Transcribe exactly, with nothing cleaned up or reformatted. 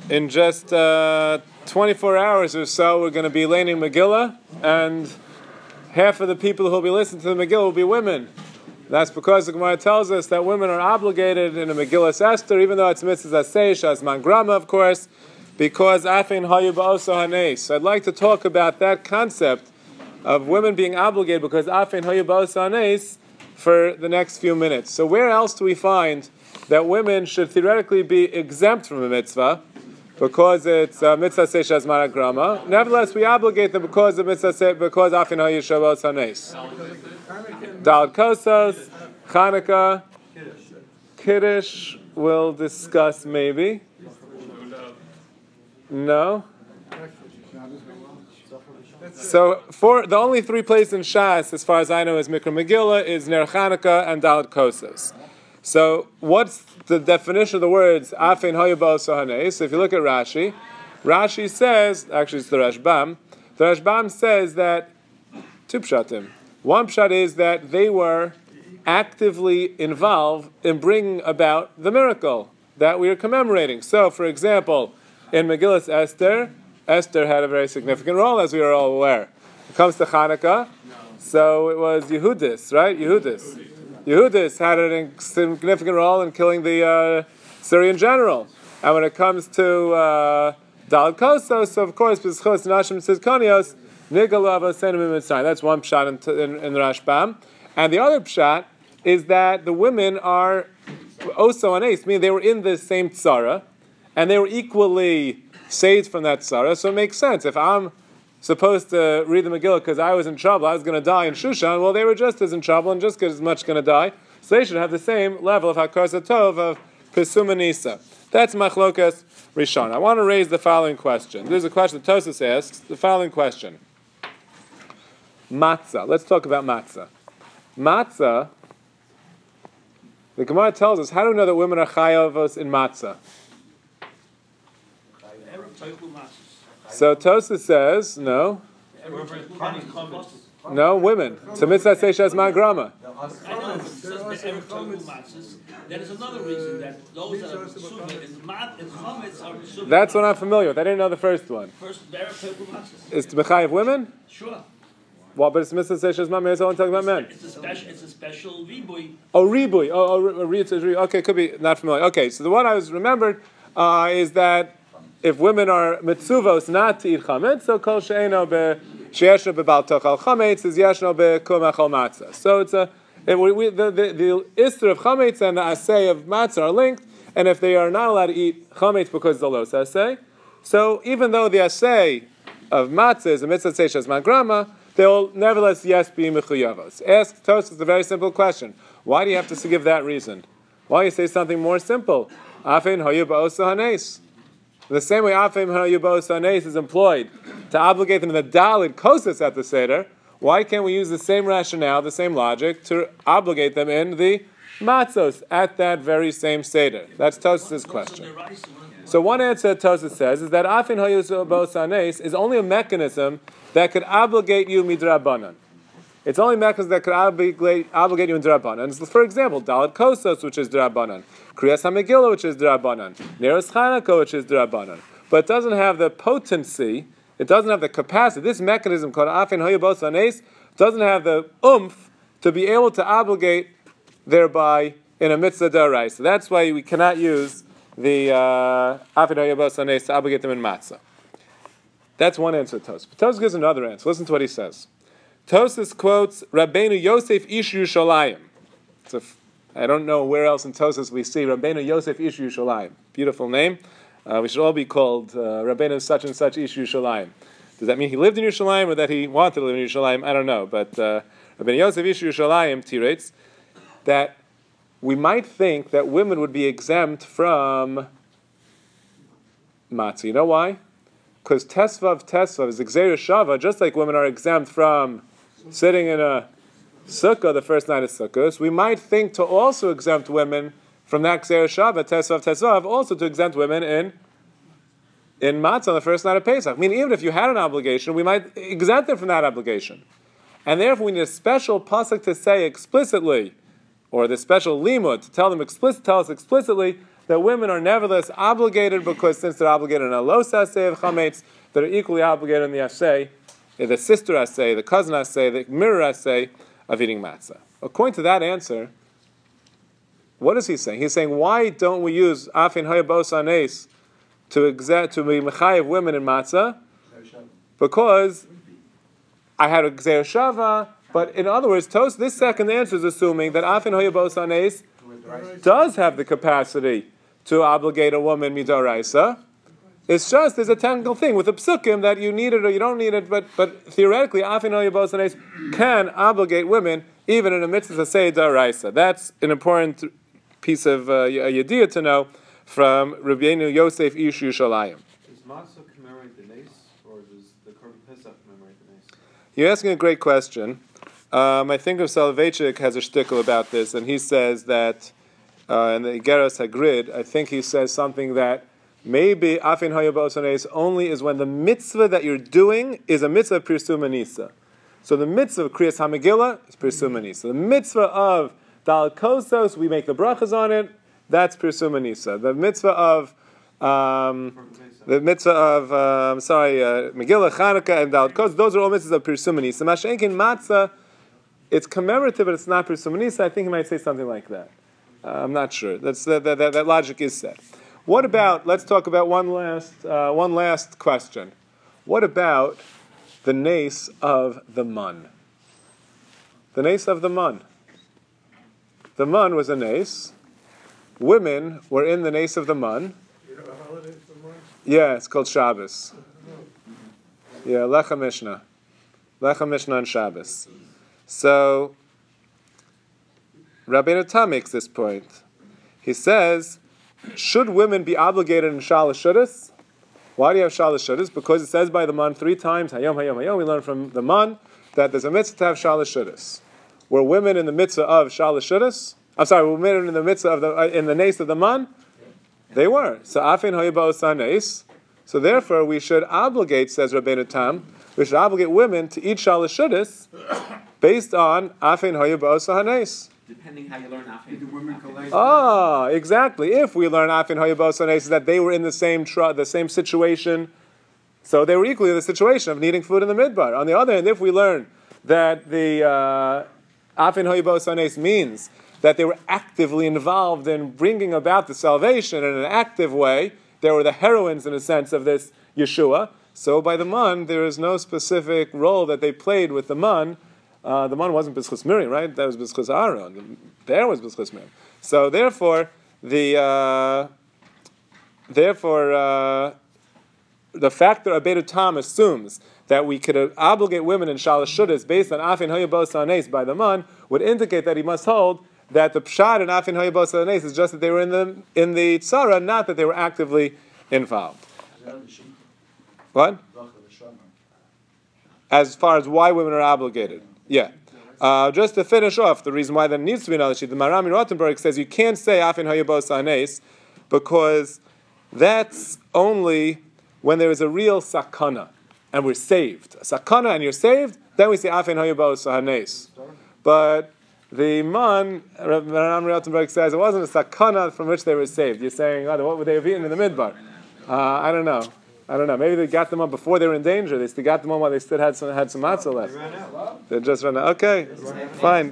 in just uh, twenty-four hours or so, we're going to be learning Megillah, and half of the people who will be listening to the Megillah will be women. That's because the Gemara tells us that women are obligated in a Megillah Esther, even though it's mitzvah aseh, shazman grama, of course, because afin hayu ba'oso hanes. So I'd like to talk about that concept of women being obligated because afin hayu ba'oso hanes for the next few minutes. So where else do we find that women should theoretically be exempt from a mitzvah because it's uh, mitzvah aseh shazman grama? Nevertheless, we obligate them because of mitzvah aseh, because afin hayu ba'oso hanes. Daled Kosos, Chanukah, Kiddush, we'll discuss maybe. No? So, for the only three places in Shas, as far as I know, is Mikra Megillah, is Ner Chanukah, and Daled Kosos. So, what's the definition of the words Afin Hayu Ba'oso Hanes? So if you look at Rashi, Rashi says, actually it's the Rashbam, the Rashbam says that, two pshatim. One pshat is that they were actively involved in bringing about the miracle that we are commemorating. So, for example, in Megillah Esther, Esther had a very significant role, as we are all aware. It comes to Chanukah, so it was Yehudis, right? Yehudis. Yehudis had a significant role in killing the uh, Syrian general. And when it comes to uh, Daled Kosos, so of course, B'zchos Nashim Tzidkonios, that's one pshat in, in, in the Rashbam. And the other pshat is that the women are also an ace, meaning they were in the same tzara, and they were equally saved from that tzara, so it makes sense. If I'm supposed to read the Megillah because I was in trouble, I was going to die in Shushan, well, they were just as in trouble and just as much going to die, so they should have the same level of Hakar Satov, of Pesuma Nisa. That's Machlokas Rishon. I want to raise the following question. There's a question that Tosas asks, the following question. Matzah. Let's talk about matzah. Matzah, the Gemara tells us, how do we know that women are chayavos in matzah? So Tosas says, no. No, women. So mitzvah say shazman grama. There is another reason that those that are Pesumah is mat and chametz are Pesumah. That's what I'm familiar with. I didn't know the first one. First, they're matzahs. Is Mechayev women? Sure. Well, but it's mitzvah say shazman. Maybe it's only talking about men. It's a special. It's a special ribui. Oh, ribui. Oh, oh, re, re, okay, could be not familiar. Okay, so the one I was remembered uh, is that if women are mitzuvos not to eat chametz, so kol she'eno be she'eshno bebal tochal chametz is yeshno bekumachal matzah. So it's a it, we, the the the ister of chametz and the asay of matzah are linked, and if they are not allowed to eat chametz because of the los asay, so even though the asay of matzah is a mitzvah say shazman grama, they will nevertheless yes be mechuyavos. Ask Tosfos the very simple question: why do you have to give that reason? Why don't you say something more simple? Afin hayu ba'oso hanes. The same way Afim hayu ba'oso hanes is employed to obligate them in the Daled Kosos at the Seder, why can't we use the same rationale, the same logic, to obligate them in the Matzos at that very same Seder? That's Tosas' question. So one answer Tosas says is that Afin hayu ba'oso hanes is only a mechanism that could obligate you midrabanan. It's only a mechanism that could obligate, obligate you in drabanan. For example, Daled Kosos, which is drabanan. Kriyas HaMegillah, which is drabanan. Neros Chanukah, which is drabanan. But it doesn't have the potency, it doesn't have the capacity. This mechanism called Afin Hayu Ba'oso Hanes doesn't have the oomph to be able to obligate thereby in a mitzvah d'oraisa. So that's why we cannot use the Afin Hayu Ba'oso Hanes to obligate them in matzah. That's one answer to Tosfos. But Tosfos gives another answer. Listen to what he says. Tosfos quotes Rabbeinu Yosef Ish Yerushalayim. So I don't know where else in Tosfos we see Rabbeinu Yosef Ish Yerushalayim. Beautiful name. Uh, we should all be called uh, Rabbeinu such and such Ish Yerushalayim. Does that mean he lived in Yerushalayim or that he wanted to live in Yerushalayim? I don't know. But uh, Rabbeinu Yosef Ish Yerushalayim tirates that we might think that women would be exempt from matzah. You know why? Because Tesvav Tesvav is Gzeira Shava, just like women are exempt from sitting in a sukkah the first night of Sukkot, we might think to also exempt women from that Gzeira Shava, Tesvav Tesvav, also to exempt women in in Matzah on the first night of Pesach. I mean, even if you had an obligation, we might exempt them from that obligation. And therefore we need a special pasuk to say explicitly, or the special limud to tell them explicit, tell us explicitly that women are nevertheless obligated, because since they're obligated in a los asay of chametz, they're equally obligated in the asay, the sister asay, the cousin asay, the mirror asay of eating matzah. According to that answer, what is he saying? He's saying, why don't we use afin hayabos anes to exa- to be mechayev women in matzah? Because I had a gzeir shava, but in other words, Tos, this second answer is assuming that afin hayabos anes does have the capacity to obligate a woman midoraisa. It's just, there's a technical thing with the psukim that you need it or you don't need it, but but theoretically, afin hayabos anes can obligate women even in a mitzvah say daraisa. That's an important piece of uh, yediyah to know from Rabbeinu Yosef Ish Yushalayim. Does matzah commemorate the nes, or does the Korban Pesach commemorate the nes? You're asking a great question. Um, I think Rav Soloveitchik has a shtickle about this, and he says that, uh, in the Igeras Hagrid, I think he says something that maybe afin hayabos anes only is when the mitzvah that you're doing is a mitzvah pirsum anisa. So the mitzvah of Kriyas HaMegillah is pirsum anisa. The mitzvah of Dal Kosos, we make the brachas on it, that's pirsum anisa. The mitzvah of um, the mitzvah of um, sorry uh, Megillah, Chanukah, and Dal Kosos, those are all mitzvahs of pirsum anisa. Mashenkin matzah, it's commemorative, but it's not pirsum anisa. I think he might say something like that. Uh, I'm not sure. That's that, that, that, that logic is set. What about? Let's talk about one last uh, one last question. What about the nace of the mun? The nace of the mun. The mun was a nace. Women were in the nace of the mun. You know a holiday for mun? Yeah, it's called Shabbos. Yeah, Lecha Mishnah. Lecha Mishnah on Shabbos. So, Rabbeinu Tam makes this point. He says, should women be obligated in Shalosh Shudas? Why do you have Shalosh Shudas? Because it says by the man three times, Hayom, Hayom, Hayom. We learn from the man that there's a mitzvah to have Shalosh Shudas. Were women in the mitzvah of Shalosh Shudas? I'm sorry, were women in the mitzvah of the uh, in the nace of the man? They were. So Afin Hayabos Nace. So therefore, we should obligate, says Rabbeinu Tam, we should obligate women to eat Shalosh Shudas based on Afin Hayabos Nace. Depending how you learn Afin. Ah, exactly. If we learn Afin Hayabos Nace that they were in the same tr- the same situation, so they were equally in the situation of needing food in the midbar. On the other hand, if we learn that the uh, Afin Hayabos Nace means that they were actively involved in bringing about the salvation in an active way, they were the heroines in a sense of this Yeshua. So by the man, there is no specific role that they played with the man. Uh, the man wasn't B'schus Miriam, right? That was B'schus Aaron. There was B'schus Miriam. So therefore, the uh, therefore uh, the fact that Rabbeinu Tam assumes that we could uh, obligate women in Shalosh Shudas based on Afin Hayabos Hanes by the man would indicate that he must hold that the pshat and Afin Hayabos Hanes is just that they were in the in the tzara, not that they were actively involved. What? As far as why women are obligated. Yeah. Uh, just to finish off, the reason why there needs to be another sheet, the Marami Rottenberg says you can't say Afin Hayabos Hanes because that's only when there is a real sakana and we're saved. A sakana and you're saved, then we say Afin Hayabos Hanes. But the man, Marami Rottenberg says it wasn't a sakana from which they were saved. You're saying, oh, what would they have eaten in the midbar? Uh, I don't know. I don't know. Maybe they got them on before they were in danger. They still got them on while they still had some had some matzah left. They ran out. They just ran out. Okay, fine.